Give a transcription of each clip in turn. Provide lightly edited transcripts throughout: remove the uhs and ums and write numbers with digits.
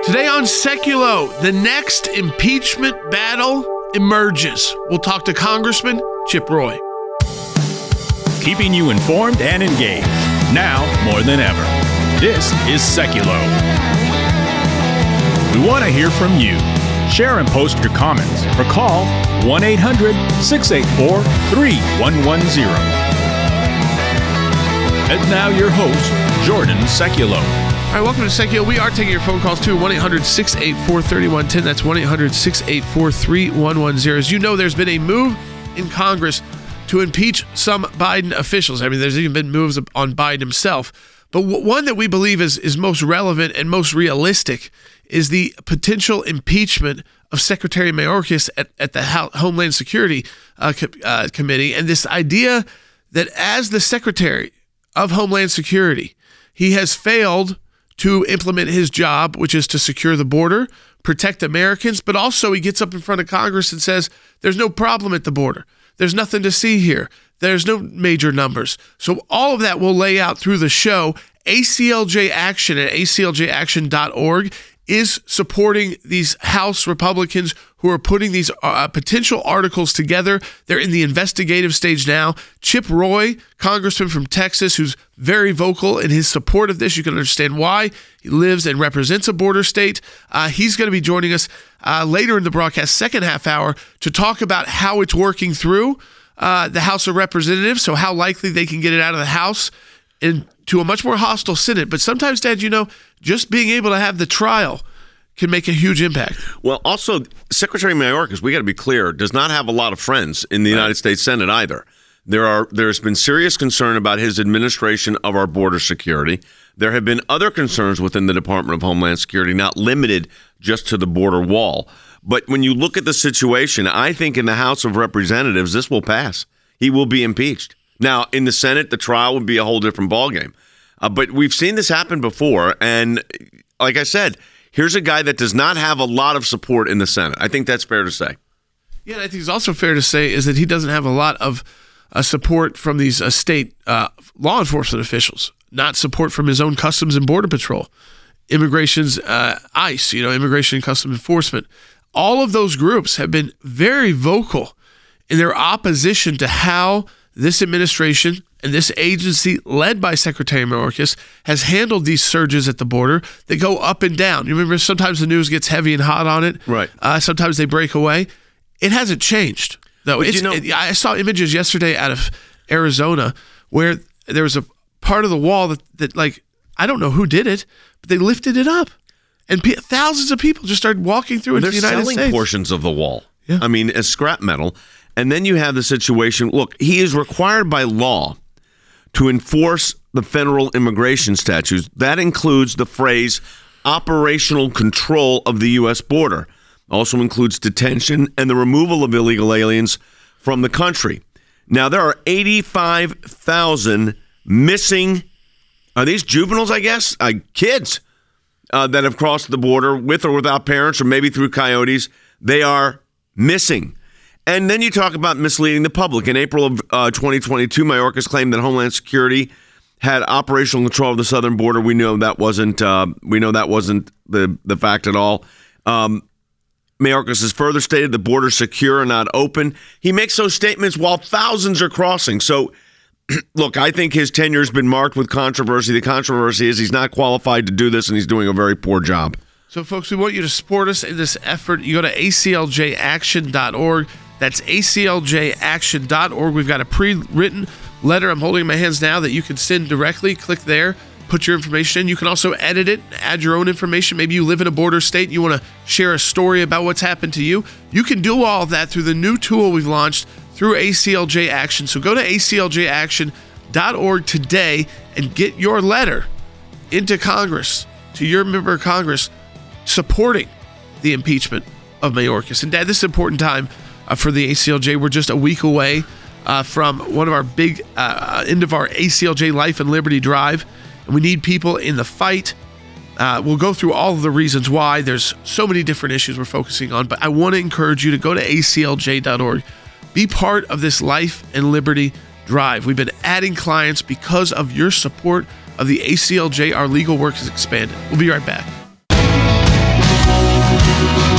Today on Seculo, the next impeachment battle emerges. We'll talk to Congressman Chip Roy. Keeping you informed and engaged, now more than ever. This is Seculo. We want to hear from you. Share and post your comments or call 1-800-684-3110. And now your host, Jordan Seculo. All right, welcome to Seculo. We are taking your phone calls too, 1-800-684-3110. That's 1-800-684-3110. As you know, there's been a move in Congress to impeach some Biden officials. I mean, there's even been moves on Biden himself. But one that we believe is most relevant and most realistic is the potential impeachment of Secretary Mayorkas at the Homeland Security Committee. And this idea that as the Secretary of Homeland Security, he has failed to implement his job, which is to secure the border, protect Americans, but also he gets up in front of Congress and says, there's no problem at the border. There's nothing to see here. There's no major numbers. So all of that we'll lay out through the show. ACLJ Action at acljaction.org is supporting these House Republicans who are putting these potential articles together. They're in the investigative stage now. Chip Roy, congressman from Texas, who's very vocal in his support of this. You can understand why. He lives and represents a border state. He's going to be joining us later in the broadcast, second half hour, to talk about how it's working through the House of Representatives, so how likely they can get it out of the House and to a much more hostile Senate. But sometimes, Dad, just being able to have the trial can make a huge impact. Well, also, Secretary Mayorkas, we got to be clear, does not have a lot of friends in the United States Senate either. There's been serious concern about his administration of our border security. There have been other concerns within the Department of Homeland Security, not limited just to the border wall. But when you look at the situation, I think in the House of Representatives, this will pass. He will be impeached. Now, in the Senate, the trial would be a whole different ballgame. But we've seen this happen before. And like I said, here's a guy that does not have a lot of support in the Senate. I think that's fair to say. Yeah, and I think it's also fair to say is that he doesn't have a lot of support from these state law enforcement officials, not support from his own Customs and Border Patrol, immigration's ICE, Immigration and Customs Enforcement. All of those groups have been very vocal in their opposition to how this administration and this agency led by Secretary Mayorkas has handled these surges at the border that go up and down. You remember sometimes the news gets heavy and hot on it. Right. Sometimes they break away. It hasn't changed, though. I saw images yesterday out of Arizona where there was a part of the wall that I don't know who did it, but they lifted it up. And thousands of people just started walking through into the United States. They're selling portions of the wall. Yeah. I mean, as scrap metal. And then you have the situation, look, he is required by law to enforce the federal immigration statutes. That includes the phrase operational control of the U.S. border. Also includes detention and the removal of illegal aliens from the country. Now, there are 85,000 missing, are these juveniles, I guess? Kids that have crossed the border with or without parents or maybe through coyotes. They are missing. And then you talk about misleading the public. In April of 2022, Mayorkas claimed that Homeland Security had operational control of the southern border. We know that wasn't. The fact at all. Mayorkas has further stated the border is secure and not open. He makes those statements while thousands are crossing. So, look, I think his tenure has been marked with controversy. The controversy is he's not qualified to do this, and he's doing a very poor job. So, folks, we want you to support us in this effort. You go to acljaction.org. That's acljaction.org. We've got a pre-written letter I'm holding in my hands now that you can send directly. Click there, put your information in. You can also edit it, add your own information. Maybe you live in a border state and you want to share a story about what's happened to you. You can do all of that through the new tool we've launched through ACLJ Action. So go to acljaction.org today and get your letter into Congress, to your member of Congress, supporting the impeachment of Mayorkas. And Dad, this is an important time for the ACLJ. We're just a week away from one of our big end of our ACLJ Life and Liberty Drive, and we need people in the fight. We'll go through all of the reasons why. There's so many different issues we're focusing on, but I want to encourage you to go to aclj.org. Be part of this Life and Liberty Drive. We've been adding clients because of your support of the ACLJ. Our legal work has expanded. We'll be right back.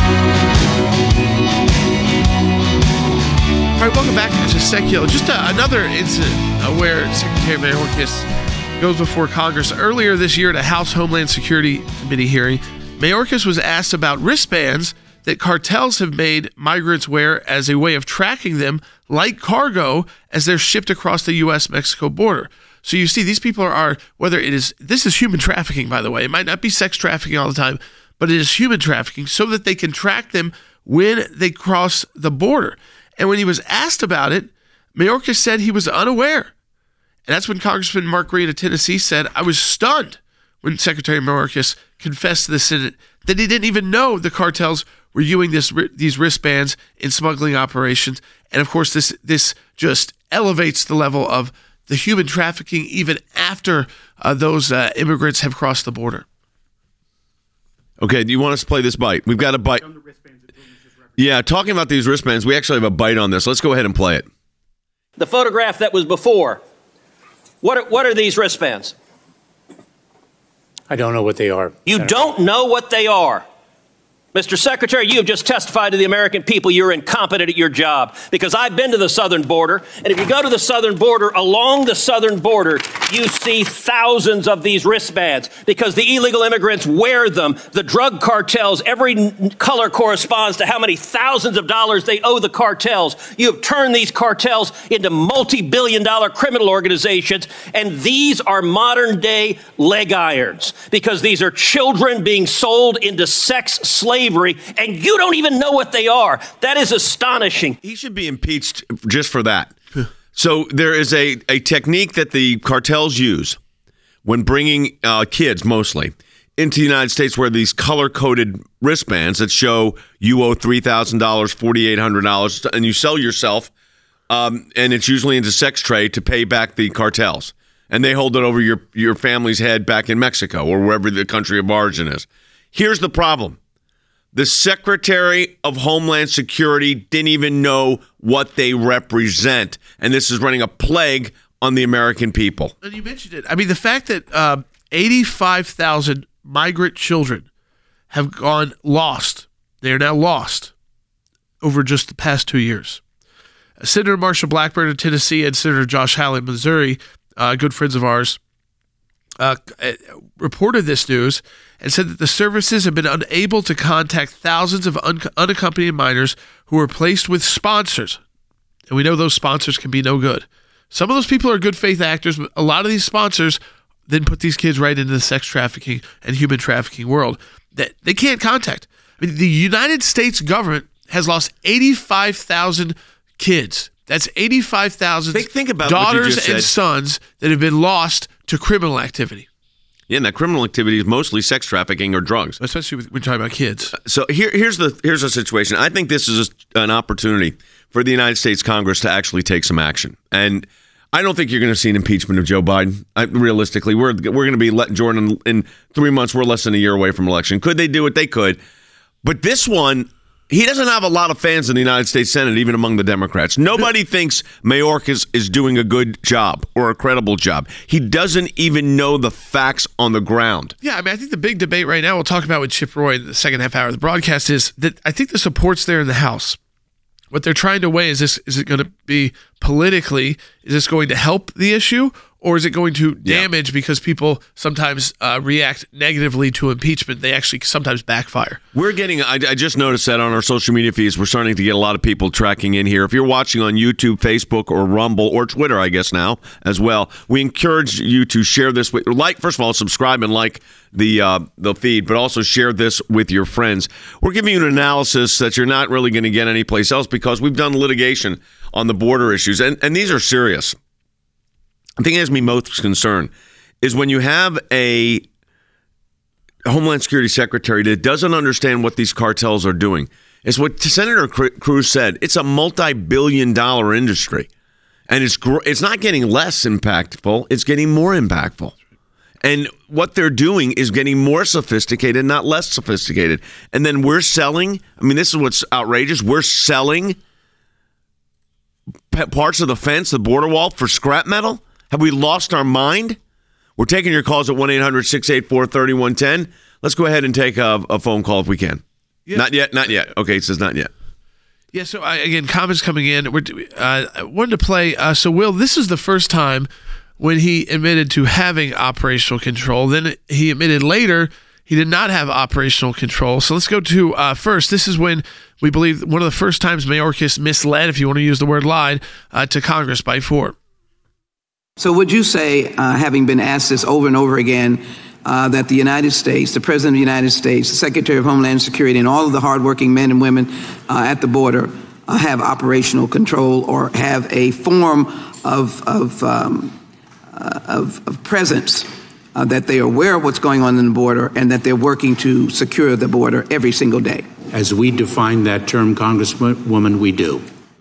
All right, welcome back to Secular. Just another incident where Secretary Mayorkas goes before Congress. Earlier this year at a House Homeland Security Committee hearing, Mayorkas was asked about wristbands that cartels have made migrants wear as a way of tracking them like cargo as they're shipped across the U.S.-Mexico border. So you see, these people are, this is human trafficking, by the way. It might not be sex trafficking all the time, but it is human trafficking so that they can track them when they cross the border. And when he was asked about it, Mayorkas said he was unaware. And that's when Congressman Mark Green of Tennessee said, I was stunned when Secretary Mayorkas confessed to the Senate that he didn't even know the cartels were using these wristbands in smuggling operations. And of course, this just elevates the level of the human trafficking even after those immigrants have crossed the border. Okay, do you want us to play this bite? We've got a bite. Yeah, talking about these wristbands, we actually have a bite on this. Let's go ahead and play it. The photograph that was before, what are these wristbands? I don't know what they are. You don't know what they are. Mr. Secretary, you have just testified to the American people you're incompetent at your job, because I've been to the southern border, and if you go to the southern border, along the southern border, you see thousands of these wristbands because the illegal immigrants wear them. The drug cartels, every color corresponds to how many thousands of dollars they owe the cartels. You have turned these cartels into multi-billion-dollar criminal organizations, and these are modern-day leg irons because these are children being sold into sex slavery, and you don't even know what they are. That is astonishing. He should be impeached just for that. So there is a technique that the cartels use when bringing kids, mostly, into the United States, where these color-coded wristbands that show you owe $3,000, $4,800, and you sell yourself, and it's usually into sex trade to pay back the cartels. And they hold it over your family's head back in Mexico or wherever the country of origin is. Here's the problem. The Secretary of Homeland Security didn't even know what they represent. And this is running a plague on the American people. And you mentioned it. I mean, the fact that 85,000 migrant children have gone lost. They are now lost over just the past 2 years. Senator Marsha Blackburn of Tennessee and Senator Josh Hawley of Missouri, good friends of ours, reported this news and said that the services have been unable to contact thousands of unaccompanied minors who were placed with sponsors. And we know those sponsors can be no good. Some of those people are good faith actors, but a lot of these sponsors then put these kids right into the sex trafficking and human trafficking world that they can't contact. I mean, the United States government has lost 85,000 kids. That's 85,000 Think about daughters and sons that have been lost to criminal activity. Yeah, and that criminal activity is mostly sex trafficking or drugs. Especially when you're talking about kids. So here's the situation. I think this is an opportunity for the United States Congress to actually take some action. And I don't think you're going to see an impeachment of Joe Biden. Realistically, we're going to be letting Jordan in 3 months. We're less than a year away from election. Could they do it? They could. But this one, he doesn't have a lot of fans in the United States Senate, even among the Democrats. Nobody thinks Mayorkas is doing a good job or a credible job. He doesn't even know the facts on the ground. Yeah, I mean, I think the big debate right now, we'll talk about with Chip Roy in the second half hour of the broadcast, is that I think the support's there in the House. What they're trying to weigh is it going to be politically, is this going to help the issue, or is it going to damage because people sometimes react negatively to impeachment? They actually sometimes backfire. We're getting, I just noticed that on our social media feeds, we're starting to get a lot of people tracking in here. If you're watching on YouTube, Facebook, or Rumble, or Twitter, I guess now as well, we encourage you to share this with, first of all, subscribe and like the feed, but also share this with your friends. We're giving you an analysis that you're not really going to get anyplace else because we've done litigation on the border issues, and these are serious. The thing that has me most concerned is when you have a Homeland Security Secretary that doesn't understand what these cartels are doing. It's what Senator Cruz said. It's a multi-billion-dollar industry, and it's not getting less impactful. It's getting more impactful. And what they're doing is getting more sophisticated, not less sophisticated. And then we're selling. I mean, this is what's outrageous. We're selling parts of the fence, the border wall, for scrap metal. Have we lost our mind? We're taking your calls at 1-800-684-3110. Let's go ahead and take a phone call if we can. Yeah. Not yet. Okay, it says not yet. Yeah, so again, comments coming in. I wanted to play. So, Will, this is the first time when he admitted to having operational control. Then he admitted later he did not have operational control. So let's go to first. This is when we believe one of the first times Mayorkas misled, if you want to use the word lied, to Congress by 4. So would you say, having been asked this over and over again, that the United States, the President of the United States, the Secretary of Homeland Security, and all of the hardworking men and women at the border have operational control or have a form of presence, that they are aware of what's going on in the border and that they're working to secure the border every single day? As we define that term, Congresswoman, we do.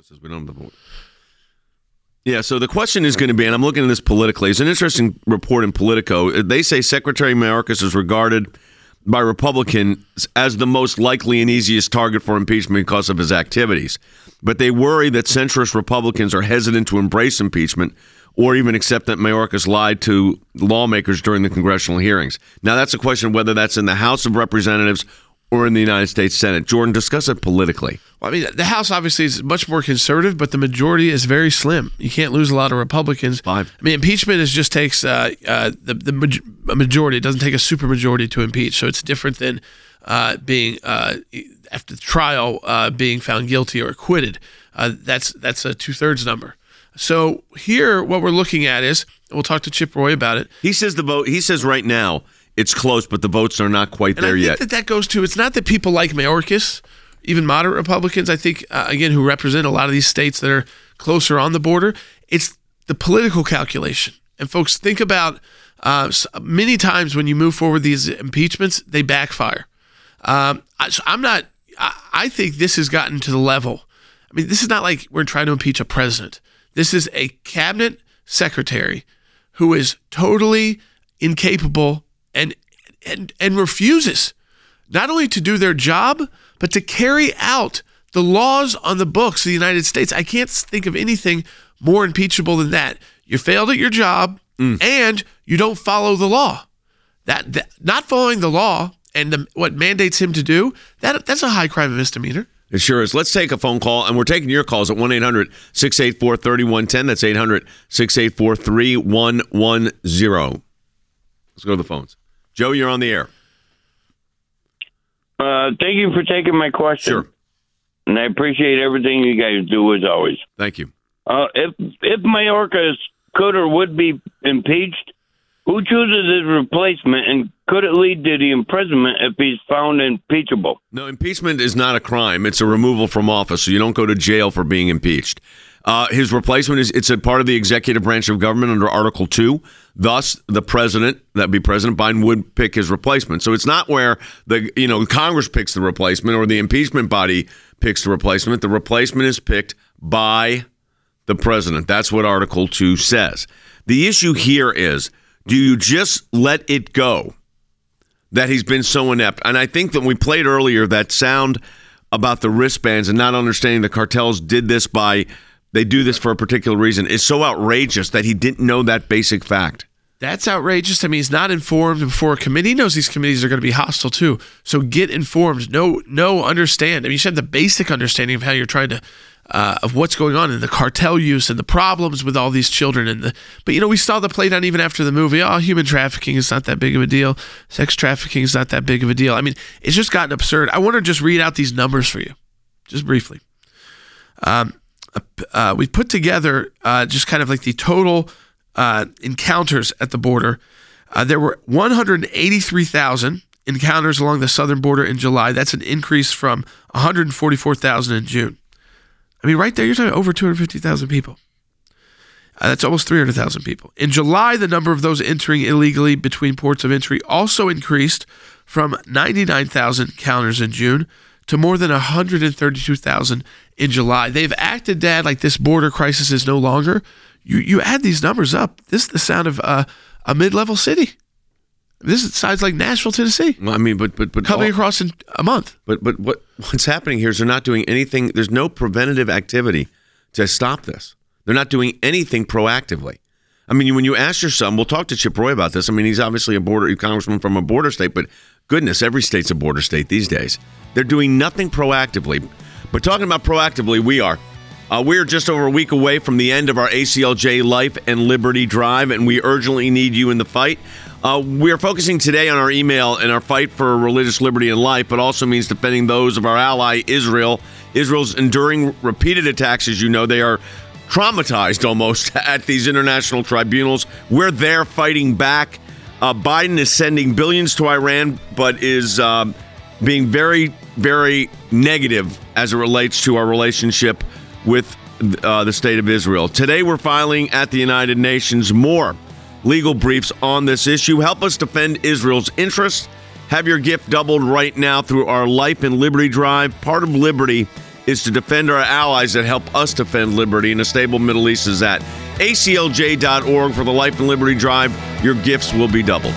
Yeah, so the question is going to be, and I'm looking at this politically, it's an interesting report in Politico. They say Secretary Mayorkas is regarded by Republicans as the most likely and easiest target for impeachment because of his activities. But they worry that centrist Republicans are hesitant to embrace impeachment or even accept that Mayorkas lied to lawmakers during the congressional hearings. Now, that's a question of whether that's in the House of Representatives or in the United States Senate. Jordan, discuss it politically. Well, I mean, the House obviously is much more conservative, but the majority is very slim. You can't lose a lot of Republicans. 5. I mean, impeachment just takes a majority. It doesn't take a supermajority to impeach, so it's different than being after the trial being found guilty or acquitted. That's a 2/3 number. So here, what we're looking at is, we'll talk to Chip Roy about it. He says the vote. He says right now it's close, but the votes are not quite there yet. I think that goes to, it's not that people like Mayorkas, even moderate Republicans, I think, again, who represent a lot of these states that are closer on the border. It's the political calculation. And folks, think about many times when you move forward these impeachments, they backfire. I think this has gotten to the level. I mean, this is not like we're trying to impeach a president. This is a cabinet secretary who is totally incapable and refuses not only to do their job, but to carry out the laws on the books of the United States. I can't think of anything more impeachable than that. You failed at your job and you don't follow the law. That not following the law and what mandates him to do, that's a high crime and misdemeanor. It sure is. Let's take a phone call, and we're taking your calls at 1-800-684-3110. That's 800-684-3110. Let's go to the phones. Joe, you're on the air. Thank you for taking my question. Sure. And I appreciate everything you guys do, as always. Thank you. If Mayorkas could or would be impeached, who chooses his replacement, and could it lead to the imprisonment if he's found impeachable? No, impeachment is not a crime. It's a removal from office, so you don't go to jail for being impeached. His replacement it's a part of the executive branch of government under Article 2. Thus, the president, that'd be President Biden, would pick his replacement. So it's not where Congress picks the replacement or the impeachment body picks the replacement. The replacement is picked by the president. That's what Article 2 says. The issue here is, do you just let it go that he's been so inept? And I think that we played earlier that sound about the wristbands and not understanding the cartels did this they do this for a particular reason is so outrageous that he didn't know that basic fact. That's outrageous. I mean, he's not informed before a committee. He knows these committees are going to be hostile too. So get informed. Understand. I mean, you should have the basic understanding of how you're trying to, of what's going on in the cartel use and the problems with all these children. But we saw the play down even after the movie. Oh, human trafficking is not that big of a deal. Sex trafficking is not that big of a deal. I mean, it's just gotten absurd. I want to just read out these numbers for you, just briefly. We put together just kind of like the total encounters at the border. There were 183,000 encounters along the southern border in July. That's an increase from 144,000 in June. I mean, right there, you're talking over 250,000 people. That's almost 300,000 people. In July, the number of those entering illegally between ports of entry also increased from 99,000 encounters in June to more than 132,000 in July. They've acted, Dad, like this border crisis is no longer. You add these numbers up. This is the sound of a mid-level city. This sounds like Nashville, Tennessee. Well, I mean, but coming across in a month. But what's happening here is they're not doing anything. There's no preventative activity to stop this. They're not doing anything proactively. I mean, when you ask your son, we'll talk to Chip Roy about this. I mean, he's obviously a congressman from a border state, but goodness, every state's a border state these days. They're doing nothing proactively. But talking about proactively, we are. We're just over a week away from the end of our ACLJ Life and Liberty Drive, and we urgently need you in the fight. We're focusing today on our email and our fight for religious liberty and life, but also means defending those of our ally, Israel. Israel's enduring repeated attacks, as you know. They are traumatized almost at these international tribunals. We're there fighting back. Biden is sending billions to Iran, but is being very, very negative as it relates to our relationship with the state of Israel. Today, we're filing at the United Nations more legal briefs on this issue. Help us defend Israel's interests. Have your gift doubled right now through our Life and Liberty Drive. Part of liberty is to defend our allies that help us defend liberty, and a stable Middle East is at aclj.org for the Life and Liberty Drive. Your gifts will be doubled.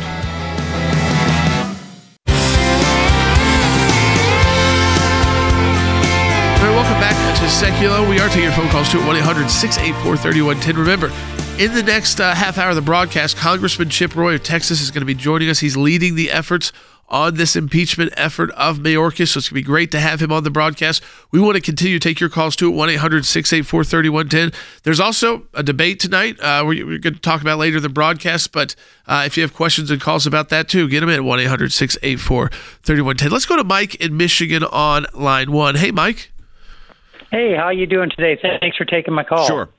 Welcome back to Seculo. We are taking your phone calls to 1-800-684-3110. Remember, in the next half hour of the broadcast, Congressman Chip Roy of Texas is going to be joining us. He's leading the efforts on this impeachment effort of Mayorkas, so it's going to be great to have him on the broadcast. We want to continue to take your calls too at 1-800-684-3110. There's also a debate tonight we're going to talk about later in the broadcast, but if you have questions and calls about that too, get them in at 1-800-684-3110. Let's go to Mike in Michigan on line 1. Hey, Mike. Hey, how you doing today? Thanks for taking my call. Sure.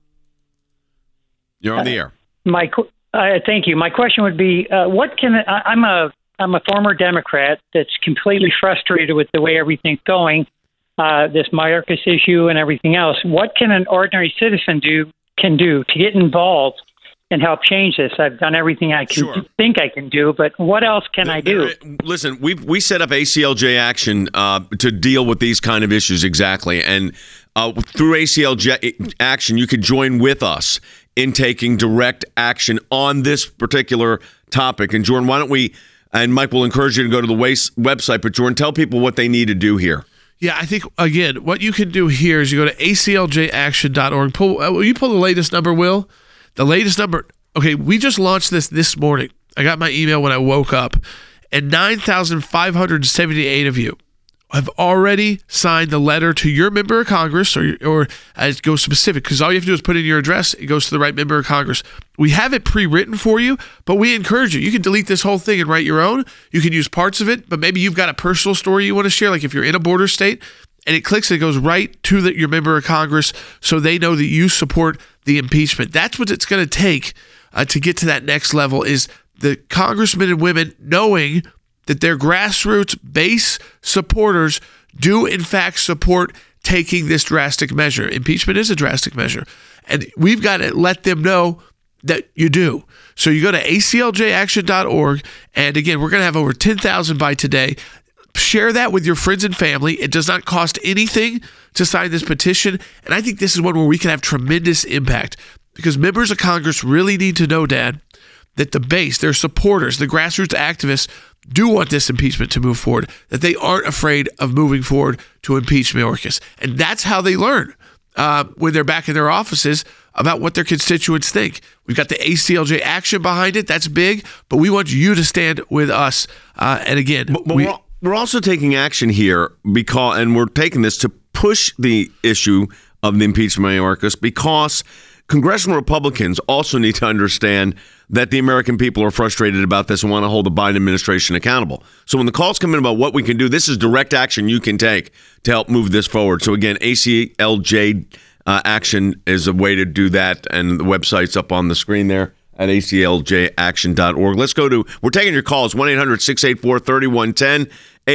You're on the air. Thank you. My question would be, I'm a former Democrat that's completely frustrated with the way everything's going, this Mayorkas issue and everything else. What can an ordinary citizen do to get involved and help change this? I've done everything I can think I can do, but what else can I do? Listen, we set up ACLJ Action to deal with these kind of issues exactly, and through ACLJ Action, you could join with us in taking direct action on this particular topic. And Jordan, why don't we? And Mike will encourage you to go to the website, but Jordan, tell people what they need to do here. Yeah, I think, again, what you can do here is you go to acljaction.org. Will you pull the latest number, Will? The latest number. Okay, we just launched this morning. I got my email when I woke up, and 9,578 of you have already signed the letter to your member of Congress, or it goes specific, because all you have to do is put in your address. It goes to the right member of Congress. We have it pre-written for you, but we encourage you. You can delete this whole thing and write your own. You can use parts of it, but maybe you've got a personal story you want to share, like if you're in a border state, and it clicks, it goes right to your member of Congress, so they know that you support the impeachment. That's what it's going to take to get to that next level, is the congressmen and women knowing that their grassroots base supporters do in fact support taking this drastic measure. Impeachment is a drastic measure, and we've got to let them know that you do. So you go to acljaction.org, and again, we're going to have over 10,000 by today. Share that with your friends and family. It does not cost anything to sign this petition, and I think this is one where we can have tremendous impact, because members of Congress really need to know, Dad, that the base, their supporters, the grassroots activists, do want this impeachment to move forward, that they aren't afraid of moving forward to impeach Mayorkas. And that's how they learn when they're back in their offices about what their constituents think. We've got the ACLJ Action behind it. That's big, but we want you to stand with us. And again, we're also taking action here and we're taking this to push the issue of the impeachment of Mayorkas, because congressional Republicans also need to understand that the American people are frustrated about this and want to hold the Biden administration accountable. So when the calls come in about what we can do, this is direct action you can take to help move this forward. So again, ACLJ Action is a way to do that, and the website's up on the screen there at acljaction.org. We're taking your calls, 1-800-684-3110,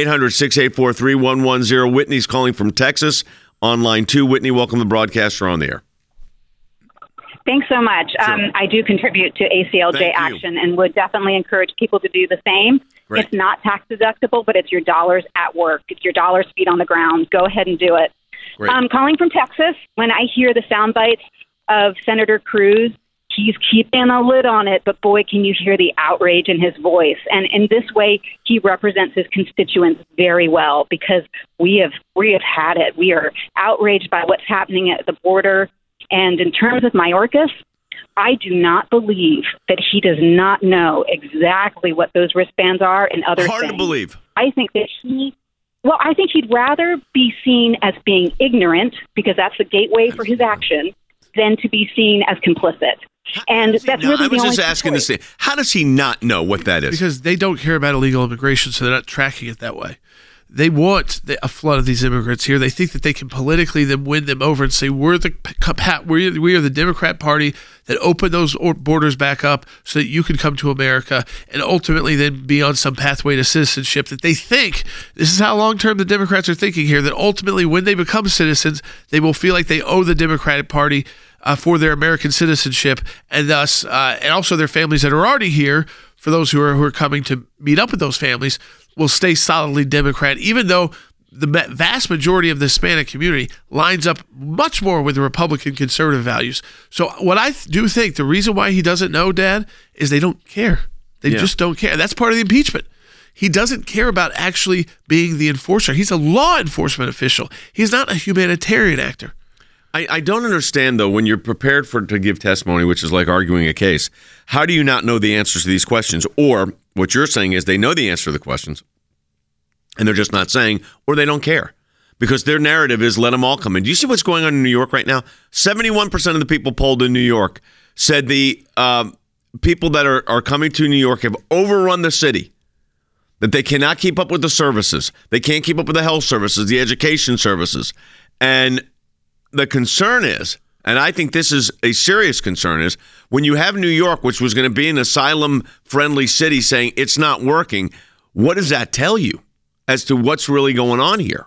800-684-3110. Whitney's calling from Texas on line 2. Whitney, welcome to the broadcast. You're on the air. Thanks so much. Sure. I do contribute to ACLJ Action and would definitely encourage people to do the same. Great. It's not tax deductible, but it's your dollars at work. It's your dollars feet on the ground. Go ahead and do it. Great. I'm calling from Texas. When I hear the sound bites of Senator Cruz, he's keeping a lid on it, but boy, can you hear the outrage in his voice. And in this way, he represents his constituents very well, because we have had it. We are outraged by what's happening at the border. And in terms of Mayorkas, I do not believe that he does not know exactly what those wristbands are and other things. Hard to believe. I think that he Well, I think he'd rather be seen as being ignorant, because that's the gateway for his action, than to be seen as complicit. And that's really the only I was just asking choice. this thing. How does he not know what that is? Because they don't care about illegal immigration, so they're not tracking it that way. They want a flood of these immigrants here. They think that they can politically then win them over and say, we are the Democrat Party that opened those borders back up so that you can come to America, and ultimately then be on some pathway to citizenship that they think, this is how long-term the Democrats are thinking here, that ultimately when they become citizens, they will feel like they owe the Democratic Party for their American citizenship, and thus, and also their families that are already here, for those who are coming to meet up with those families, will stay solidly Democrat, even though the vast majority of the Hispanic community lines up much more with the Republican conservative values. So what I do think, the reason why he doesn't know, Dad, is they don't care. They just don't care. That's part of the impeachment. He doesn't care about actually being the enforcer. He's a law enforcement official. He's not a humanitarian actor. I don't understand, though, when you're prepared to give testimony, which is like arguing a case, how do you not know the answers to these questions? Or what you're saying is they know the answer to the questions, and they're just not saying, or they don't care. Because their narrative is let them all come in. Do you see what's going on in New York right now? 71% of the people polled in New York said the people that are coming to New York have overrun the city, that they cannot keep up with the services. They can't keep up with the health services, the education services. And the concern is, and I think this is a serious concern, is when you have New York, which was going to be an asylum-friendly city, saying it's not working, what does that tell you as to what's really going on here?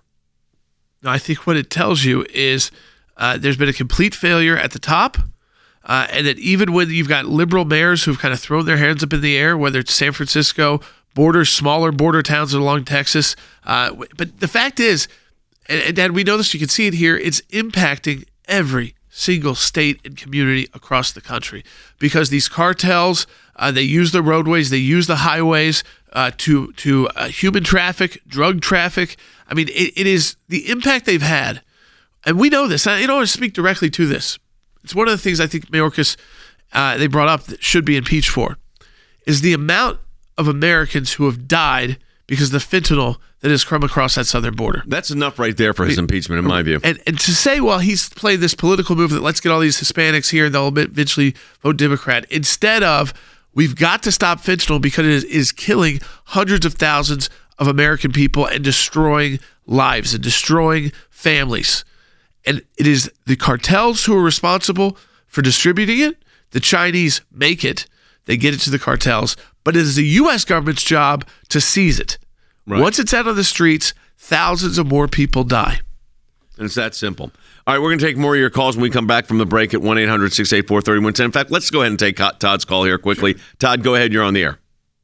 I think what it tells you is there's been a complete failure at the top, and that even when you've got liberal mayors who've kind of thrown their hands up in the air, whether it's San Francisco, smaller border towns along Texas, but the fact is, and Dad, we know this, you can see it here, it's impacting every single state and community across the country, because these cartels, they use the roadways, they use the highways to human traffic, drug traffic. I mean, it is the impact they've had, and we know this. I don't want to speak directly to this. It's one of the things I think Mayorkas, they brought up that should be impeached for, is the amount of Americans who have died because of the fentanyl that has come across that southern border. That's enough right there for his impeachment, in my view. And to say, well, he's playing this political move that let's get all these Hispanics here and they'll eventually vote Democrat, instead of we've got to stop fentanyl because it is killing hundreds of thousands of American people and destroying lives and destroying families. And it is the cartels who are responsible for distributing it. The Chinese make it. They get it to the cartels. But it is the U.S. government's job to seize it. Right. Once it's out on the streets, thousands of more people die. And it's that simple. All right, we're going to take more of your calls when we come back from the break at 1-800-684-3110. In fact, let's go ahead and take Todd's call here quickly. Todd, go ahead. You're on the air.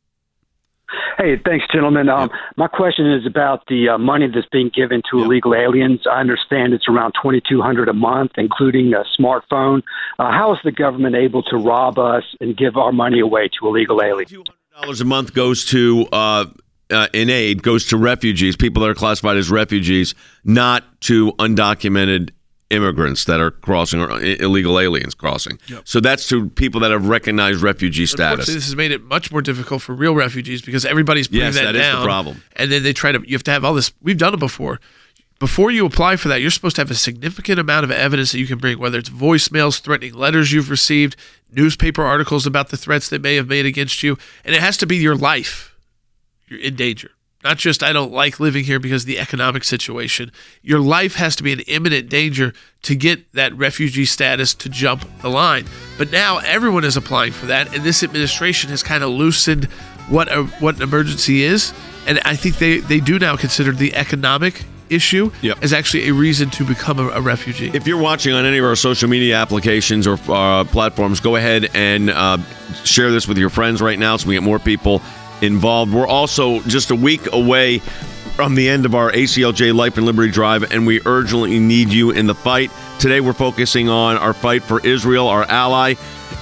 Hey, thanks, gentlemen. My question is about the money that's being given to illegal aliens. I understand it's around $2,200 a month, including a smartphone. How is the government able to rob us and give our money away to illegal aliens? $200 a month goes to in aid goes to refugees, people that are classified as refugees, not to undocumented immigrants that are crossing or illegal aliens crossing. Yep. So that's to people that have recognized refugee status. This has made it much more difficult for real refugees because everybody's putting that down. Yes, that is the problem. And then you have to have all this. We've done it before. Before you apply for that, you're supposed to have a significant amount of evidence that you can bring, whether it's voicemails, threatening letters you've received, newspaper articles about the threats they may have made against you. And it has to be your life. You're in danger. Not just, I don't like living here because of the economic situation. Your life has to be in imminent danger to get that refugee status to jump the line. But now everyone is applying for that, and this administration has kind of loosened what an emergency is. And I think they do now consider the economic issue as actually a reason to become a refugee. If you're watching on any of our social media applications or platforms, go ahead and share this with your friends right now so we get more people involved. We're also just a week away from the end of our ACLJ Life and Liberty Drive, and we urgently need you in the fight. Today we're focusing on our fight for Israel, our ally.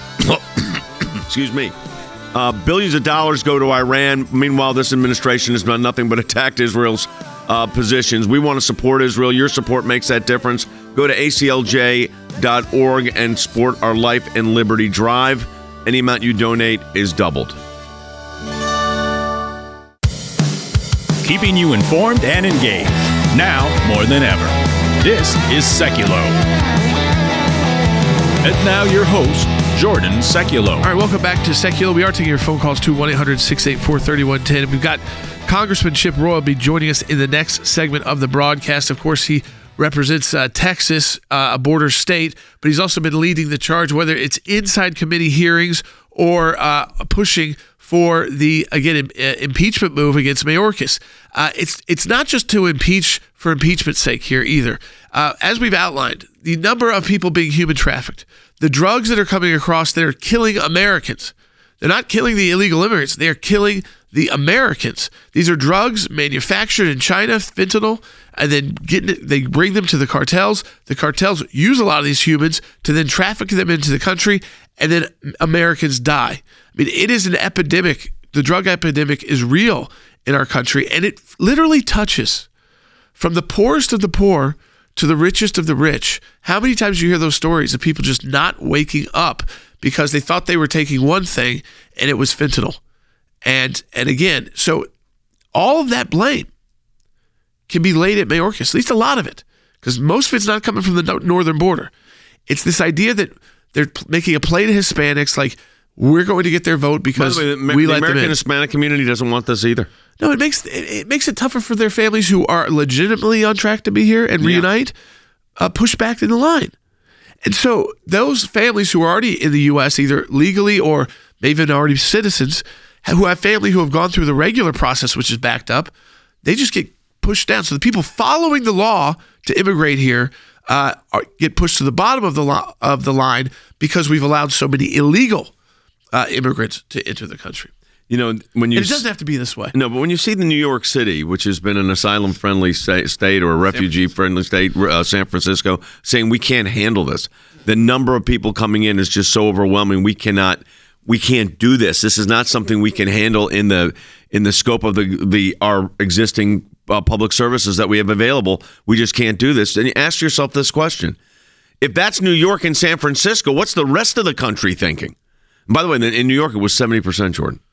Excuse me. Billions of dollars go to Iran. Meanwhile, this administration has done nothing but attacked Israel's positions. We want to support Israel. Your support makes that difference. Go to aclj.org and support our Life and Liberty Drive. Any amount you donate is doubled. keeping you informed and engaged. Now more than ever. This is Seculo. And now your host, Jordan Seculo. All right, welcome back to Seculo. We are taking your phone calls to 1-800-684-3110. We've got Congressman Chip Roy will be joining us in the next segment of the broadcast. Of course, he represents Texas, a border state, but he's also been leading the charge, whether it's inside committee hearings or pushing for the, again, impeachment move against Mayorkas. It's not just to impeach for impeachment's sake here either. As we've outlined, the number of people being human trafficked, the drugs that are coming across that are killing Americans. They're not killing the illegal immigrants. They are killing the Americans. These are drugs manufactured in China, fentanyl, and then they bring them to the cartels. The cartels use a lot of these humans to then traffic them into the country, and then Americans die. I mean, it is an epidemic. The drug epidemic is real in our country, and it literally touches from the poorest of the poor to the richest of the rich. How many times do you hear those stories of people just not waking up because they thought they were taking one thing and it was fentanyl? And again, so all of that blame can be laid at Mayorkas, at least a lot of it, because most of it's not coming from the northern border. It's this idea that they're making a play to Hispanics, like we're going to get their vote because we let them in. The American Hispanic community doesn't want this either. No, it makes it tougher for their families who are legitimately on track to be here and reunite, push back in the line. And so those families who are already in the U.S., either legally or maybe already citizens, who have family who have gone through the regular process, which is backed up, they just get pushed down. So the people following the law to immigrate here get pushed to the bottom of the line because we've allowed so many illegal immigrants to enter the country. You know, when you and it doesn't have to be this way. No, but when you see the New York City, which has been an asylum-friendly state or a refugee-friendly state, San Francisco, saying we can't handle this, the number of people coming in is just so overwhelming. We can't do this. This is not something we can handle in the scope of our existing public services that we have available. We just can't do this. And you ask yourself this question: if that's New York and San Francisco, what's the rest of the country thinking? And by the way, in New York, it was 70%, Jordan.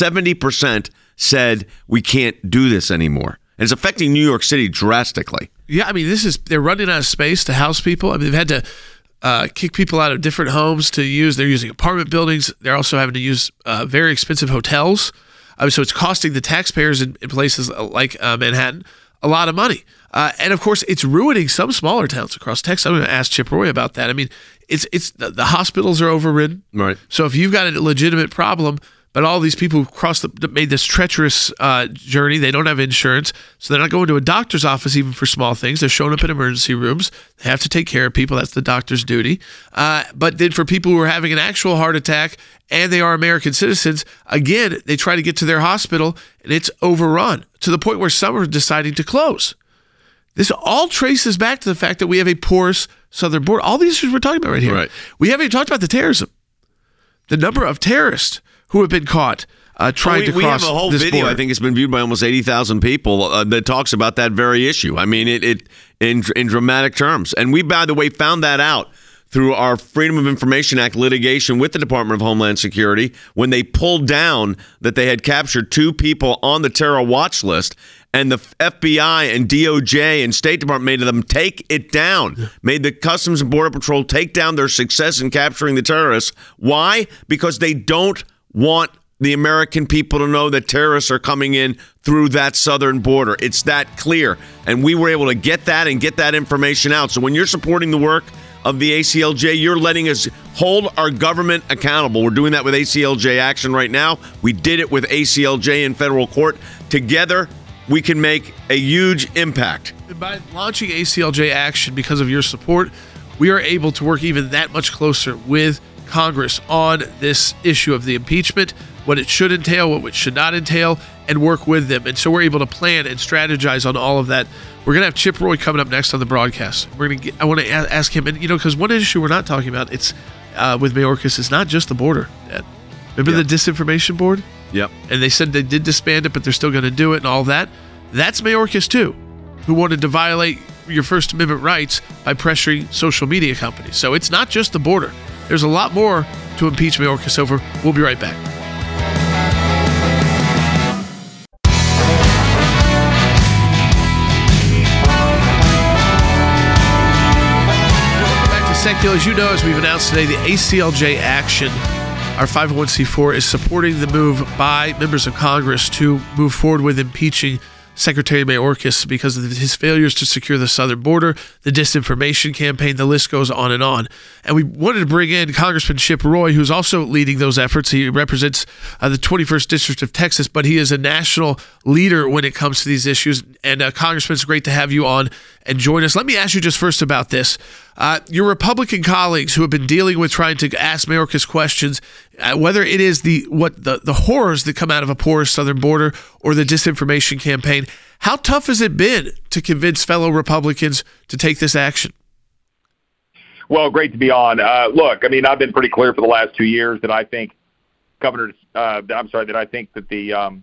70% said we can't do this anymore. And it's affecting New York City drastically. Yeah, I mean, they're running out of space to house people. I mean, they've had to kick people out of different homes to use. They're using apartment buildings. They're also having to use very expensive hotels. So it's costing the taxpayers in places like Manhattan a lot of money. And of course, it's ruining some smaller towns across Texas. I'm going to ask Chip Roy about that. I mean, it's the hospitals are overridden. Right. So if you've got a legitimate problem, but all these people who made this treacherous journey, they don't have insurance, so they're not going to a doctor's office even for small things. They're showing up in emergency rooms. They have to take care of people. That's the doctor's duty. But then for people who are having an actual heart attack and they are American citizens, again, they try to get to their hospital and it's overrun to the point where some are deciding to close. This all traces back to the fact that we have a porous southern border. All these issues we're talking about right here. Right. We haven't even talked about the terrorism. The number of terrorists who have been caught trying to cross this border. We have a whole video, I think it's been viewed by almost 80,000 people that talks about that very issue. I mean, it in dramatic terms. And we, by the way, found that out through our Freedom of Information Act litigation with the Department of Homeland Security when they pulled down that they had captured 2 people on the terror watch list. And the FBI and DOJ and State Department made them take it down, made the Customs and Border Patrol take down their success in capturing the terrorists. Why? Because they don't want the American people to know that terrorists are coming in through that southern border. It's that clear. And we were able to get that and get that information out. So when you're supporting the work of the ACLJ, you're letting us hold our government accountable. We're doing that with ACLJ Action right now. We did it with ACLJ in federal court. Together, we can make a huge impact. And by launching ACLJ Action, because of your support, we are able to work even that much closer with Congress on this issue of the impeachment, what it should entail, what it should not entail, and work with them. And so we're able to plan and strategize on all of that. We're going to have Chip Roy coming up next on the broadcast. I want to ask him, and because one issue we're not talking about, it's with Mayorkas, is not just the border. Remember the disinformation board? Yep. And they said they did disband it, but they're still going to do it and all that. That's Mayorkas too, who wanted to violate your First Amendment rights by pressuring social media companies. So it's not just the border. There's a lot more to impeach Mayorkas over. We'll be right back. Jekyll, as you know, as we've announced today, the ACLJ Action, our 501c4, is supporting the move by members of Congress to move forward with impeaching Secretary Mayorkas because of his failures to secure the southern border, the disinformation campaign, the list goes on and on. And we wanted to bring in Congressman Chip Roy, who's also leading those efforts. He represents the 21st District of Texas, but he is a national leader when it comes to these issues. And Congressman, it's great to have you on and join us. Let me ask you just first about this. Your Republican colleagues who have been dealing with trying to ask Mayorkas questions, whether it is the horrors that come out of a porous southern border or the disinformation campaign, how tough has it been to convince fellow Republicans to take this action? Well, great to be on. Look, I mean, I've been pretty clear for the last 2 years that I think that I think that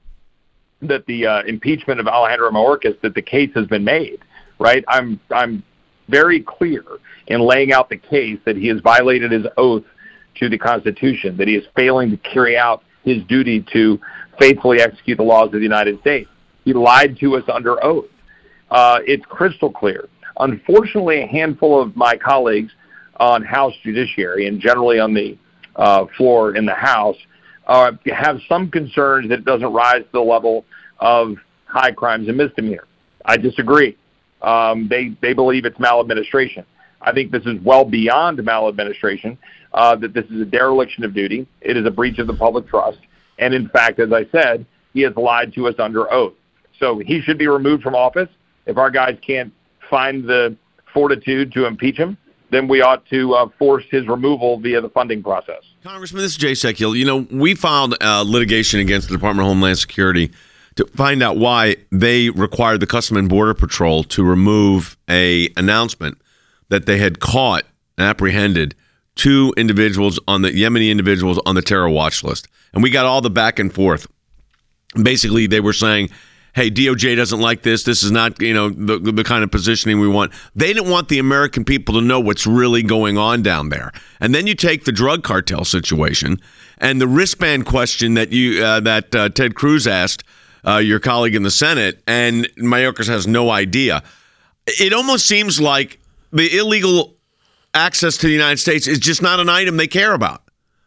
the impeachment of Alejandro Mayorkas, that the case has been made. Right? I'm very clear in laying out the case that he has violated his oath to the Constitution, that he is failing to carry out his duty to faithfully execute the laws of the United States. He lied to us under oath. It's crystal clear. Unfortunately, a handful of my colleagues on House Judiciary and generally on the floor in the House have some concerns that it doesn't rise to the level of high crimes and misdemeanor. I disagree. They believe it's maladministration. I think this is well beyond maladministration, that this is a dereliction of duty. It is a breach of the public trust. And in fact, as I said, he has lied to us under oath. So he should be removed from office. If our guys can't find the fortitude to impeach him, then we ought to force his removal via the funding process. Congressman, this is Jay Sekiel. You know, we filed litigation against the Department of Homeland Security to find out why they required the Customs and Border Patrol to remove a announcement that they had caught and apprehended 2 individuals on the Yemeni individuals on the terror watch list. And we got all the back and forth. Basically, they were saying, hey, DOJ doesn't like this. This is not, the kind of positioning we want. They didn't want the American people to know what's really going on down there. And then you take the drug cartel situation and the wristband question that Ted Cruz asked your colleague in the Senate, and Mayorkas has no idea. It almost seems like the illegal access to the United States is just not an item they care about.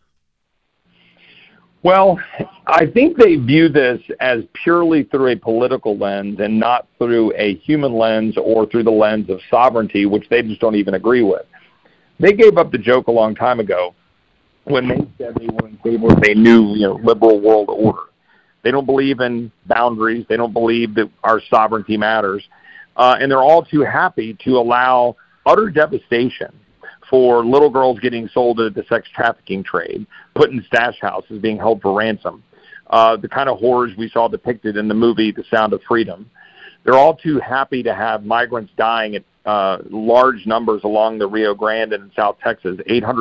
Well, I think they view this as purely through a political lens and not through a human lens or through the lens of sovereignty, which they just don't even agree with. They gave up the joke a long time ago when they said they were in favor of a new, liberal world order. They don't believe in boundaries. They don't believe that our sovereignty matters. And they're all too happy to allow utter devastation for little girls getting sold into the sex trafficking trade, put in stash houses, being held for ransom, the kind of horrors we saw depicted in the movie The Sound of Freedom. They're all too happy to have migrants dying at large numbers along the Rio Grande and in South Texas,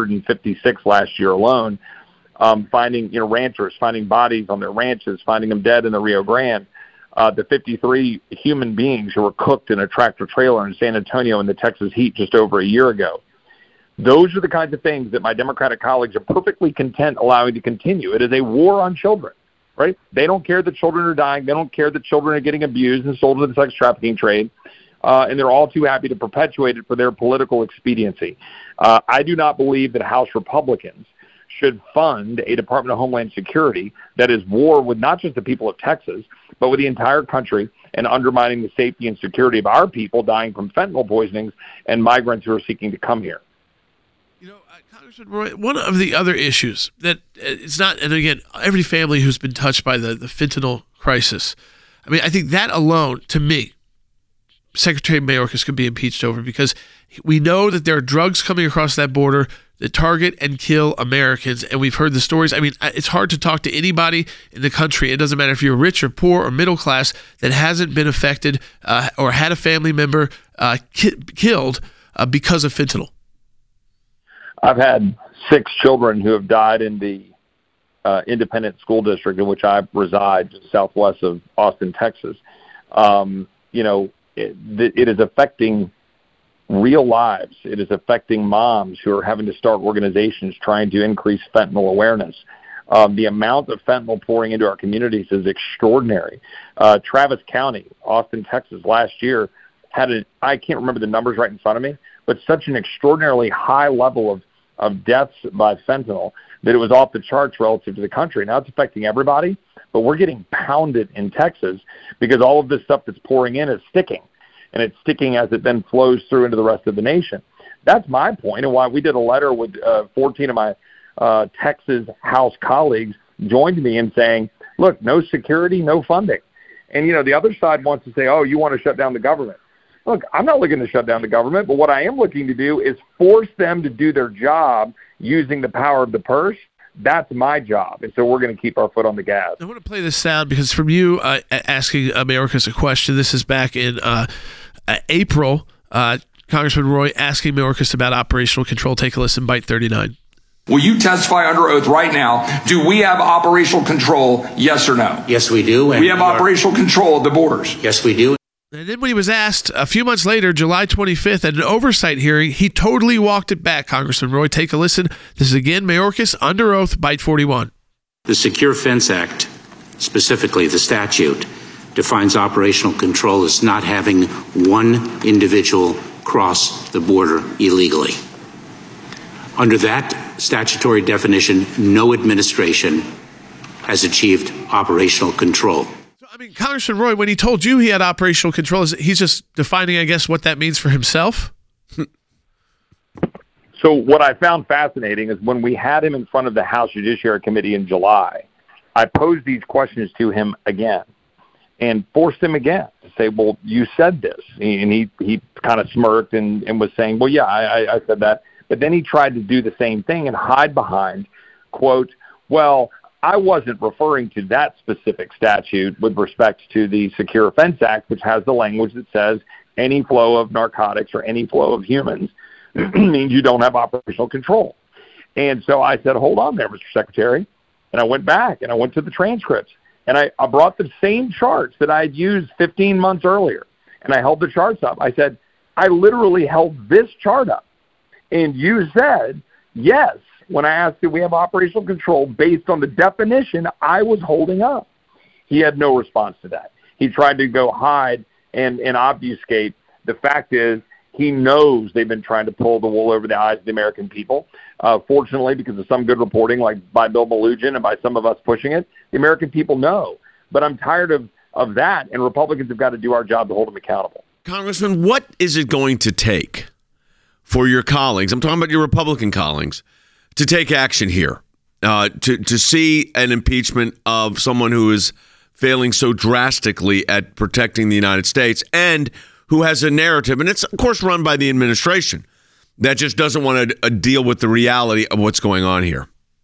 856 last year alone, finding ranchers, finding bodies on their ranches, finding them dead in the Rio Grande. The 53 human beings who were cooked in a tractor trailer in San Antonio in the Texas heat just over a year ago. Those are the kinds of things that my Democratic colleagues are perfectly content allowing to continue. It is a war on children, right? They don't care that children are dying. They don't care that children are getting abused and sold into the sex trafficking trade. And they're all too happy to perpetuate it for their political expediency. I do not believe that House Republicans should fund a Department of Homeland Security that is war with not just the people of Texas, but with the entire country and undermining the safety and security of our people dying from fentanyl poisonings and migrants who are seeking to come here. Congressman Roy, one of the other issues that it's not, and again, every family who's been touched by the fentanyl crisis, I mean, I think that alone, to me, Secretary Mayorkas could be impeached over, because we know that there are drugs coming across that border that target and kill Americans, and we've heard the stories. I mean, it's hard to talk to anybody in the country. It doesn't matter if you're rich or poor or middle class that hasn't been affected or had a family member killed because of fentanyl. I've had 6 children who have died in the independent school district in which I reside, just southwest of Austin, Texas. It is affecting real lives. It is affecting moms who are having to start organizations trying to increase fentanyl awareness. The amount of fentanyl pouring into our communities is extraordinary. Travis County, Austin, Texas, last year had I can't remember the numbers right in front of me, but such an extraordinarily high level of deaths by fentanyl that it was off the charts relative to the country. Now it's affecting everybody, but we're getting pounded in Texas because all of this stuff that's pouring in is sticking, and it's sticking as it then flows through into the rest of the nation. That's my point, and why we did a letter with 14 of my Texas House colleagues joined me in saying, look, no security, no funding. And, the other side wants to say, oh, you want to shut down the government. Look, I'm not looking to shut down the government, but what I am looking to do is force them to do their job using the power of the purse. That's my job. And so we're going to keep our foot on the gas. I want to play this sound because from you asking Mayorkas a question, this is back in April, Congressman Roy asking Mayorkas about operational control. Take a listen, Bite 39. Will you testify under oath right now? Do we have operational control, yes or no? Yes, we do. And we have operational control of the borders. Yes, we do. And then when he was asked a few months later, July 25th, at an oversight hearing, he totally walked it back. Congressman Roy, take a listen. This is again Mayorkas under oath, Bite 41. The Secure Fence Act, specifically the statute, defines operational control as not having one individual cross the border illegally. Under that statutory definition, no administration has achieved operational control. Congressman Roy, when he told you he had operational control, he's just defining, I guess, what that means for himself? So what I found fascinating is when we had him in front of the House Judiciary Committee in July, I posed these questions to him again and forced him again to say, well, you said this. And he kind of smirked and was saying, well, yeah, I said that. But then he tried to do the same thing and hide behind, quote, well, I wasn't referring to that specific statute with respect to the Secure Fence Act, which has the language that says any flow of narcotics or any flow of humans means you don't have operational control. And so I said, hold on there, Mr. Secretary. And I went back and I went to the transcripts. And I brought the same charts that I had used 15 months earlier. And I held the charts up. I said, I literally held this chart up. And you said, yes, when I asked if we have operational control based on the definition I was holding up. He had no response to that. He tried to go hide and obfuscate. The fact is, he knows they've been trying to pull the wool over the eyes of the American people. Fortunately, because of some good reporting like by Bill Malugin and by some of us pushing it, the American people know. But I'm tired of that, and Republicans have got to do our job to hold them accountable. Congressman, what is it going to take for your colleagues, I'm talking about your Republican colleagues, to take action here, to see an impeachment of someone who is failing so drastically at protecting the United States and who has a narrative, and it's, of course, run by the administration, that just doesn't want to deal with the reality of what's going on here?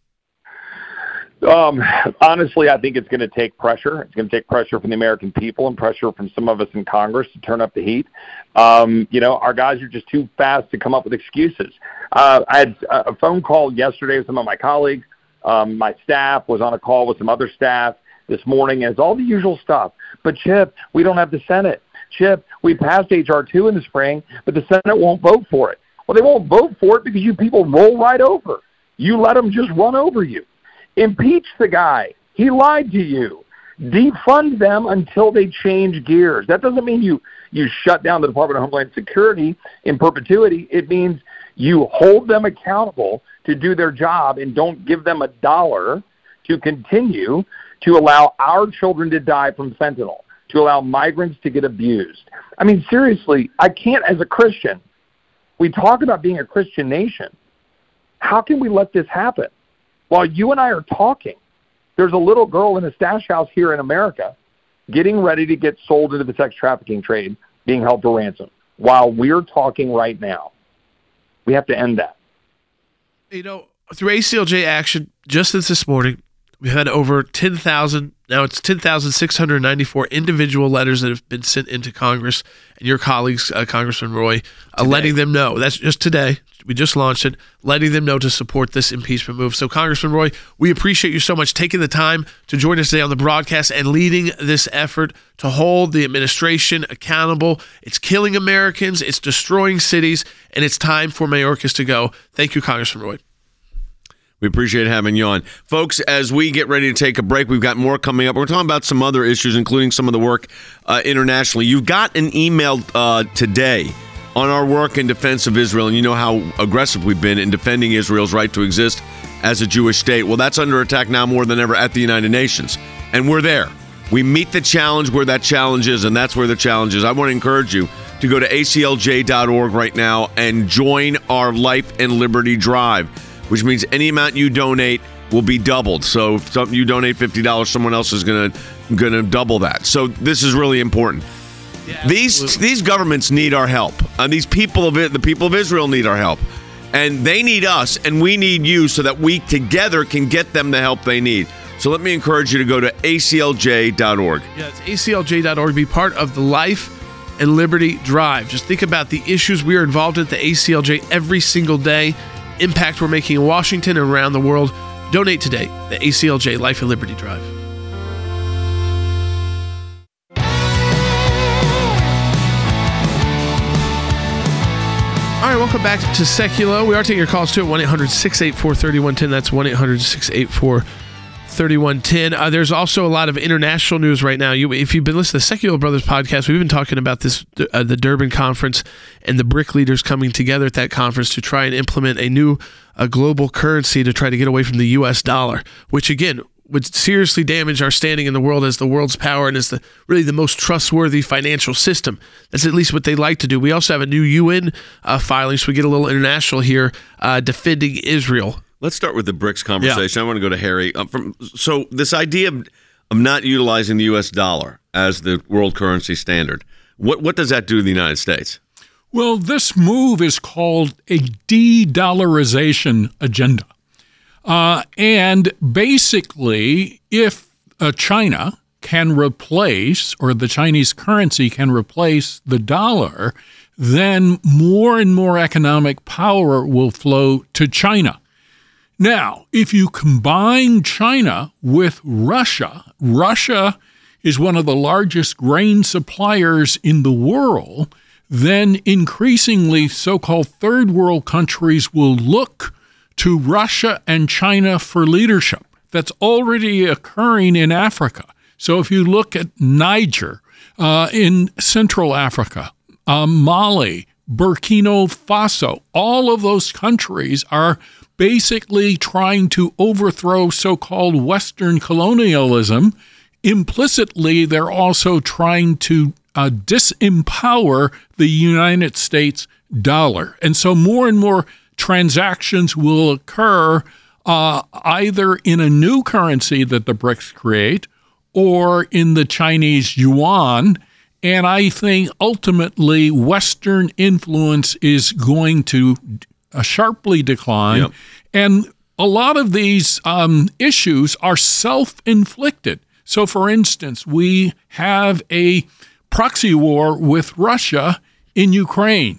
Honestly, I think it's going to take pressure. It's going to take pressure from the American people and pressure from some of us in Congress to turn up the heat. Our guys are just too fast to come up with excuses. I had a phone call yesterday with some of my colleagues. My staff was on a call with some other staff this morning, and it's all the usual stuff. But, Chip, we don't have the Senate. Chip, we passed H.R. 2 in the spring, but the Senate won't vote for it. Well, they won't vote for it because you people roll right over. You let them just run over you. Impeach the guy. He lied to you. Defund them until they change gears. That doesn't mean you shut down the Department of Homeland Security in perpetuity. It means you hold them accountable to do their job and don't give them $1 to continue to allow our children to die from fentanyl, to allow migrants to get abused. I mean, seriously, I can't, as a Christian, we talk about being a Christian nation. How can we let this happen? While you and I are talking, there's a little girl in a stash house here in America getting ready to get sold into the sex trafficking trade, being held for ransom. While we're talking right now, we have to end that. Through ACLJ action, just since this morning, we've had over 10,000, now it's 10,694 individual letters that have been sent into Congress and your colleagues, Congressman Roy, letting them know. That's just today. We just launched it, letting them know to support this impeachment move. So, Congressman Roy, we appreciate you so much taking the time to join us today on the broadcast and leading this effort to hold the administration accountable. It's killing Americans, it's destroying cities, and it's time for Mayorkas to go. Thank you, Congressman Roy. We appreciate having you on. Folks, as we get ready to take a break, we've got more coming up. We're talking about some other issues, including some of the work internationally. You got an email today on our work in defense of Israel, and you know how aggressive we've been in defending Israel's right to exist as a Jewish state. Well, that's under attack now more than ever at the United Nations, and we're there. We meet the challenge where that challenge is, and that's where the challenge is. I want to encourage you to go to aclj.org right now and join our Life and Liberty Drive, which means any amount you donate will be doubled. So if you donate $50, someone else is going to double that. So this is really important. Yeah, these governments need our help. The people of Israel need our help, and they need us, and we need you, so that we together can get them the help they need. So let me encourage you to go to aclj.org. Yeah, it's aclj.org. Be part of the Life and Liberty Drive. Just think about the issues we are involved in at the ACLJ every single day, impact we're making in Washington and around the world. Donate today. The ACLJ Life and Liberty Drive. All right, welcome back to Seculo. We are taking your calls too at 1-800-684-3110. That's 1-800-684-3110. There's also a lot of international news right now. If you've been listening to the Seculo Brothers podcast, we've been talking about this, the Durban conference and the BRIC leaders coming together at that conference to try and implement a new global currency to try to get away from the U.S. dollar, which again would seriously damage our standing in the world as the world's power and as really the most trustworthy financial system. That's at least what they like to do. We also have a new UN filing, so we get a little international here, defending Israel. Let's start with the BRICS conversation. Yeah. I want to go to Harry. So this idea of not utilizing the U.S. dollar as the world currency standard, what does that do to the United States? Well, this move is called a de-dollarization agenda. And basically, if China can replace, or the Chinese currency can replace the dollar, then more and more economic power will flow to China. Now, if you combine China with Russia, Russia is one of the largest grain suppliers in the world, then increasingly so-called third world countries will look to Russia and China for leadership. That's already occurring in Africa. So if you look at Niger, in Central Africa, Mali, Burkina Faso, all of those countries are basically trying to overthrow so-called Western colonialism. Implicitly, they're also trying to disempower the United States dollar. And so more and more transactions will occur either in a new currency that the BRICS create or in the Chinese yuan. And I think ultimately Western influence is going to sharply decline. Yep. And a lot of these issues are self-inflicted. So, for instance, we have a proxy war with Russia in Ukraine.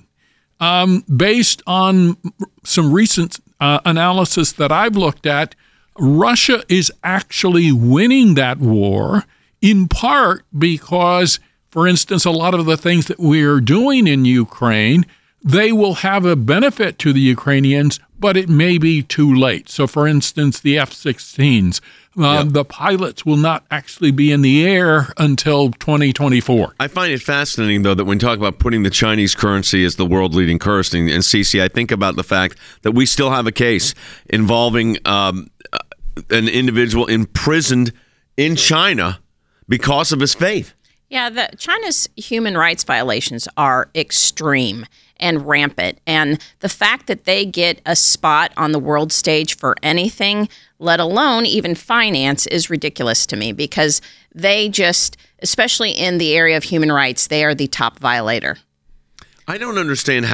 Based on some recent analysis that I've looked at, Russia is actually winning that war, in part because, for instance, a lot of the things that we're doing in Ukraine, they will have a benefit to the Ukrainians, but it may be too late. So, for instance, the F-16s, the pilots will not actually be in the air until 2024. I find it fascinating, though, that when we talk about putting the Chinese currency as the world leading currency, and CC, I think about the fact that we still have a case involving an individual imprisoned in China because of his faith. Yeah, China's human rights violations are extreme and rampant. And the fact that they get a spot on the world stage for anything, let alone even finance, is ridiculous to me, because they just, especially in the area of human rights, they are the top violator. I don't understand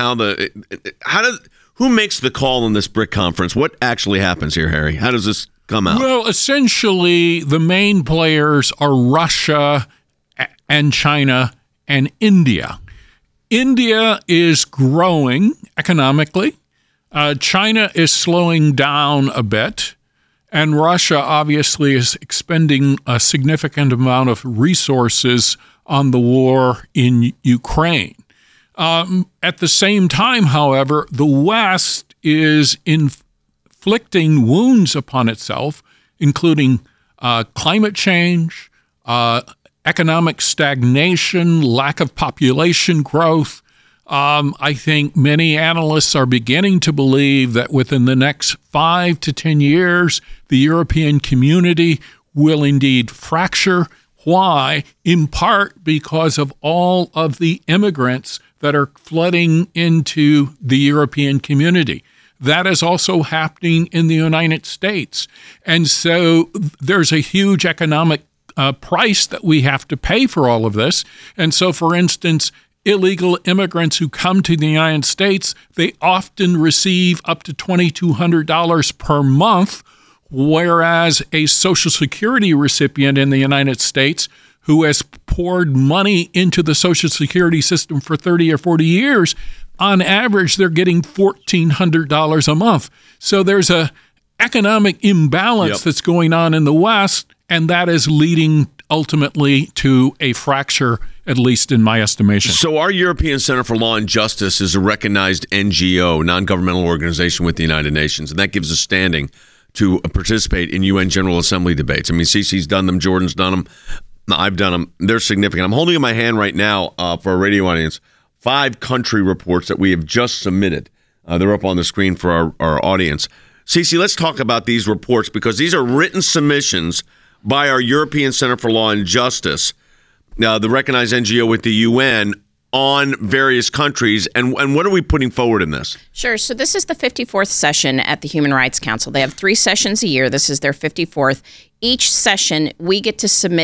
who makes the call in this BRIC conference? What actually happens here, Harry? How does this come out? Well, essentially, the main players are Russia and China and India. India is growing economically. China is slowing down a bit. And Russia obviously is expending a significant amount of resources on the war in Ukraine. At the same time, however, the West is inflicting wounds upon itself, including climate change, economic stagnation, lack of population growth, I think many analysts are beginning to believe that within the next 5 to 10 years, the European community will indeed fracture. Why? In part because of all of the immigrants that are flooding into the European community. That is also happening in the United States. And so there's a huge economic price that we have to pay for all of this. And so, for instance, illegal immigrants who come to the United States, they often receive up to $2,200 per month, whereas a Social Security recipient in the United States who has poured money into the Social Security system for 30 or 40 years, on average, they're getting $1,400 a month. So there's a economic imbalance that's going on in the West, and that is leading ultimately to a fracture, at least in my estimation. So our European Center for Law and Justice is a recognized NGO, non-governmental organization with the United Nations, and that gives us standing to participate in UN General Assembly debates. I mean, Cece's done them, Jordan's done them, I've done them. They're significant. I'm holding in my hand right now for our radio audience 5 country reports that we have just submitted. They're up on the screen for our audience. Cece, let's talk about these reports because these are written submissions by our European Center for Law and Justice, the recognized NGO with the UN, on various countries. And what are we putting forward in this? Sure. So this is the 54th session at the Human Rights Council. They have 3 sessions a year. This is their 54th. Each session, we get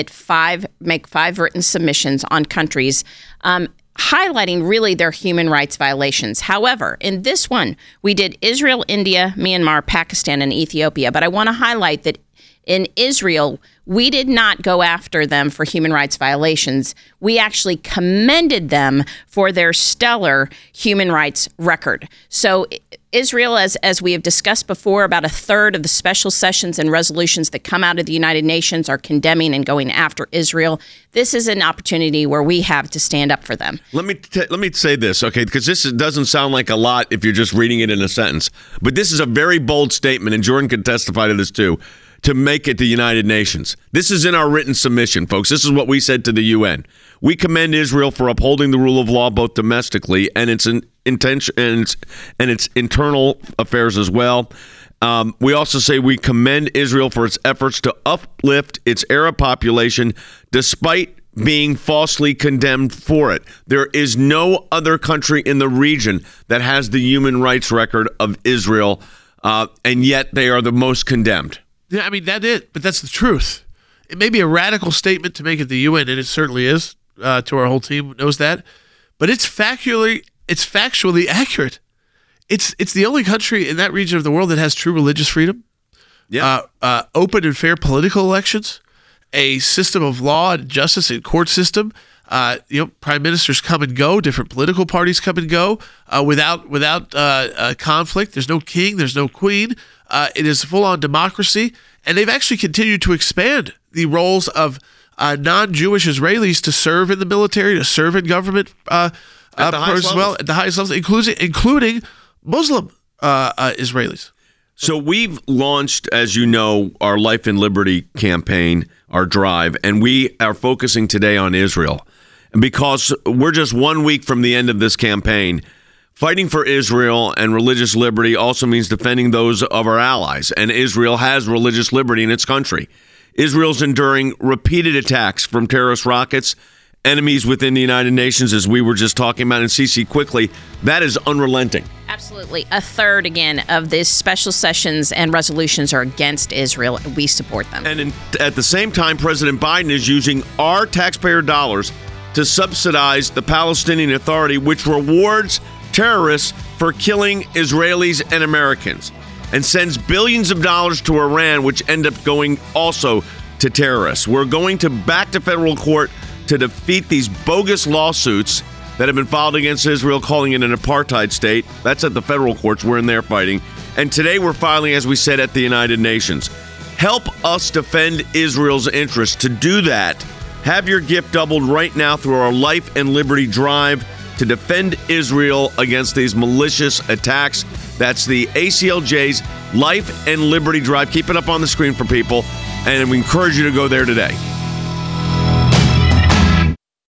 to make 5 written submissions on countries, highlighting really their human rights violations. However, in this one, we did Israel, India, Myanmar, Pakistan, and Ethiopia. But I want to highlight that in Israel, we did not go after them for human rights violations. We actually commended them for their stellar human rights record. So Israel, as we have discussed before, about a third of the special sessions and resolutions that come out of the United Nations are condemning and going after Israel. This is an opportunity where we have to stand up for them. Let me say this, okay, because this doesn't sound like a lot if you're just reading it in a sentence. But this is a very bold statement, and Jordan can testify to this too, to make it to the United Nations. This is in our written submission, folks. This is what we said to the UN. We commend Israel for upholding the rule of law both domestically and its intention and its internal affairs as well. We also say we commend Israel for its efforts to uplift its Arab population despite being falsely condemned for it. There is no other country in the region that has the human rights record of Israel, and yet they are the most condemned. Yeah, I mean, but that's the truth. It may be a radical statement to make it the UN, and it certainly is, to our whole team knows that, but it's factually accurate. It's the only country in that region of the world that has true religious freedom, open and fair political elections, a system of law and justice and court system. Prime ministers come and go, different political parties come and go without conflict. There's no king, there's no queen. It is full-on democracy, and they've actually continued to expand the roles of non-Jewish Israelis to serve in the military, to serve in government at the highest levels, including Muslim Israelis. So we've launched, as you know, our Life and Liberty campaign, our drive, and we are focusing today on Israel. And because we're just 1 week from the end of this campaign, fighting for Israel and religious liberty also means defending those of our allies, and Israel has religious liberty in its country. Israel's enduring repeated attacks from terrorist rockets, enemies within the United Nations, as we were just talking about, and Cece quickly, that is unrelenting. Absolutely. A third, again, of these special sessions and resolutions are against Israel. We support them. And at the same time, President Biden is using our taxpayer dollars to subsidize the Palestinian Authority, which rewards terrorists for killing Israelis and Americans, and sends billions of dollars to Iran, which end up going also to terrorists. We're going back to federal court to defeat these bogus lawsuits that have been filed against Israel, calling it an apartheid state. That's at the federal courts. We're in there fighting. And today we're filing, as we said, at the United Nations. Help us defend Israel's interests. To do that, have your gift doubled right now through our Life and Liberty drive to defend Israel against these malicious attacks. That's the ACLJ's Life and Liberty drive. Keep it up on the screen for people, and we encourage you to go there today.